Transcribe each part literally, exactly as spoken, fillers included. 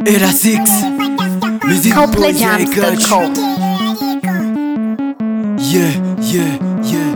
Era six Music Coldplay Jams dot com. Yeah, yeah, yeah,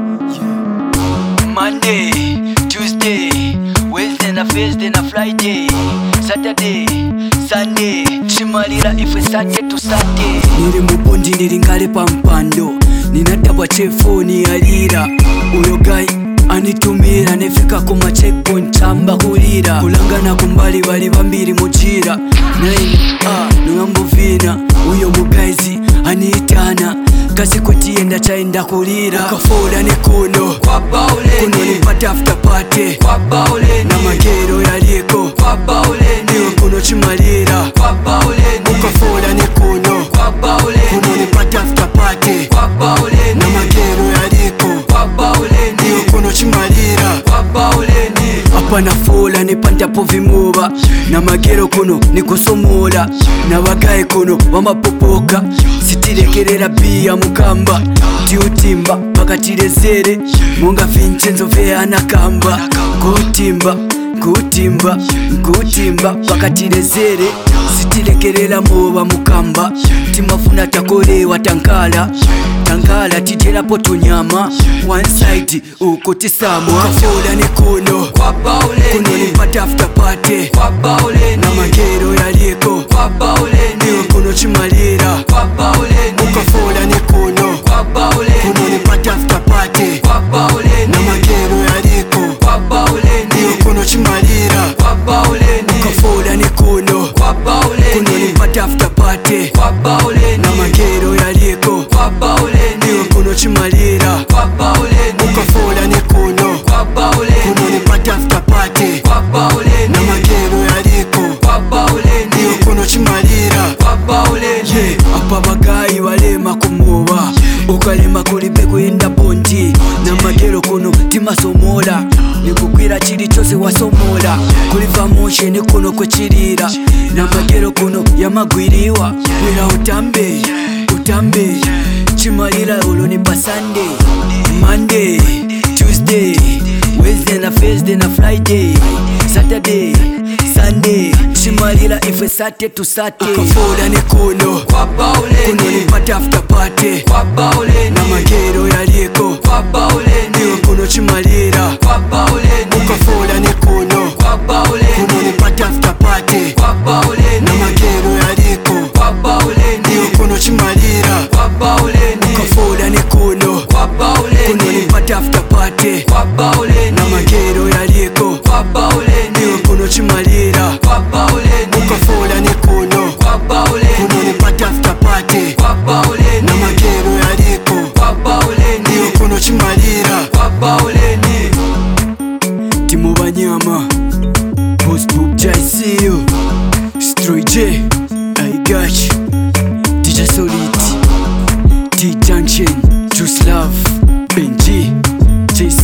yeah. Monday, Tuesday, Wednesday na Thursday na Friday, Saturday, Sunday, chimalira ife Sunday to Sunday. Niri mupondi niri ngale pa mpando, ninadabwa chefoni alira. Uyo guy anitumira nefika kuma checkpoint chamba kulira. Kulangana kumbali bali bambiri mujira. Nine, ah, nungambuvina. Uyo mugaizi aniitana, kasi kutienda chaenda kulira. Ukafola ni kuno Kwa bauleni, kuno nipata after party. kwa bauleni, Na magero yaliko kwa bauleni, niwe kuno chimalira. kwa bauleni, Ukafola ni kuno kwa bauleni, kuno nipata after party. kwa bauleni, Na magero yaliko kwa bauleni, niwe kuno chimalira. kwa bauleni. Apana fola nipantapo vimuba, na magero kuno nikusomola, na bagaye kuno bamapopoka. Sitirekerera bia mukamba tiutimba pakatirezere munga Vincenzo veana kamba kutimba kutimba kutimba pakatirezere. Sitirekerera moba mukamba timafuna takolewa tankala tankala titerapo tunyama one side uko tisamwa. Kafola ni kuno Kwa bauleni, kuno nipata after party. kwa bauleni, Na magero yaliko kwa bauleni, niwe kuno chimalira. kwa bauleni, Ukafola ni kuno kwa bauleni, kuno nipata after party. kwa bauleni, Na magero yaliko kwa bauleni, niwe kuno chimalira. kwa bauleni, Ukafola ni kuno kwa bauleni, kuno nipata after party. kwa bauleni, Na magero yaliko kwa bauleni, niwe kuno chimalira. kwa bauleni, Ukafola ni kuno kwa bauleni, kuno nipata after party. kwa bauleni, Na magero yaliko kwa bauleni, niwe kuno chimalira. kwa bauleni. Yeah, apa bagayi balema kumuba ukalema kulibe kuyenda bondi. Na magero kuno timasomola nikukwira chili chose wasomola kuliva moshe ni kuno kwechirira. Na magero kuno yamagwiriwa wira utambe utambe chimalira ulo ni pa Sunday, Monday, Tuesday, Wednesday na Thursday na Friday, Saturday, Sunday, chimalira ife Saturday to Saturday. Ukafola ni kuno Kwa bauleni, kuno nipata after party. kwa bauleni, Na magero yaliko kwa bauleni, niwe kuno chimalira. kwa bauleni, Ukafola ni kuno kwa bauleni, kuno nipata after party. kwa bauleni, Na magero yaliko kwa bauleni, niwe kuno chimalira. kwa bauleni, Ukafola ni kuno kwa bauleni, kuno nipata after party. kwa bauleni, Na magero yaliko kwa bauleni, niwe kuno chimalira. kwa bauleni, Ukafola ni kuno kwa bauleni, kuno nipata after party. kwa bauleni, Na magero yaliko kwa bauleni, niwe kuno chimalira. kwa bauleni. Timo Banyama, Boss Boop J C U, Stroy J, I got you, D J Solid, T Junction, Juice Love, Benji, J C,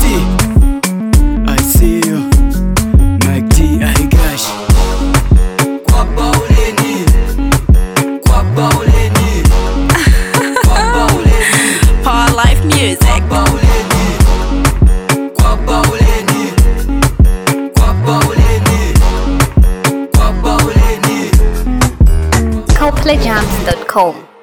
I see you, Mike D, I got you. Kwa bauleni, kwa bauleni, kwa bauleni, Power Life Music. bauleni, kwa bauleni, kwa bauleni, kwa bauleni. Coldplay Jams dot com.